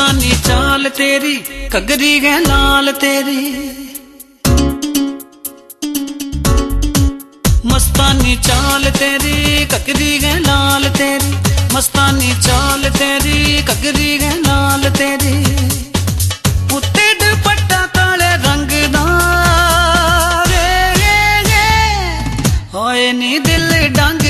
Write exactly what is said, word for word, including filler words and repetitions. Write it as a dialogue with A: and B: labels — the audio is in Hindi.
A: मस्तानी चाल तेरी कगरी गै लाल तेरी, मस्तानी चाल तेरी कगरी गै लाल तेरी, मस्तानी चाल तेरी कगरी गै लाल तेरी। उत्ते दुपट्टा काले रंग दा वे होए नी दिल डंग